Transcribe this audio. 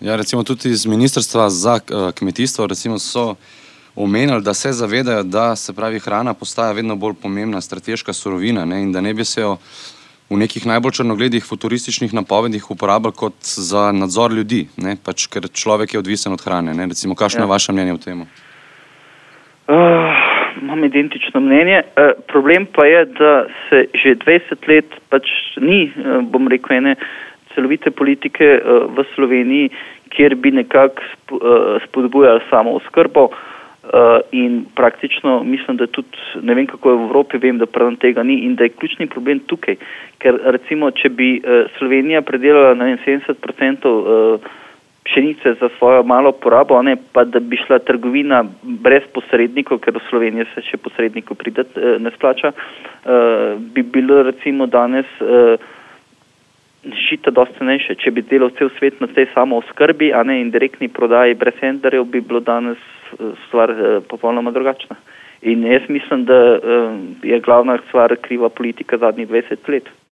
Ja, recimo tudi iz Ministrstva za kmetijstvo recimo so omenili, da se zavedajo, da se pravi hrana postaja vedno bolj pomembna strateška surovina, ne, in da ne bi se jo v nekih najbolj črnogledih futurističnih napovedih uporabljali kot za nadzor ljudi, ne, pač ker človek je odvisen od hrane, ne. Recimo, kakšno je vaše mnenje o tem? Imam identično mnenje. Problem pa je, da se že 20 let pač ni, bom rekel, ene celovite politike v Sloveniji, kjer bi nekako spodbujali samo oskrbo in praktično mislim, da tudi, ne vem kako je v Evropi, vem, da prav tega ni in da je ključni problem tukaj, ker recimo, če bi Slovenija predelala na 70% pšenice za svojo malo porabo, ne, pa da bi šla trgovina brez posrednikov, ker v Sloveniji se še posrednikov pridati ne splača, bi bilo recimo danes žita dosti cenejše. Če bi delal cel svet na tej samo oskrbi, a ne in direktni prodaji brez vendarjev, bi bilo danes stvar popolnoma drugačna. In jaz mislim, da je glavna stvar kriva politika zadnjih 20 let.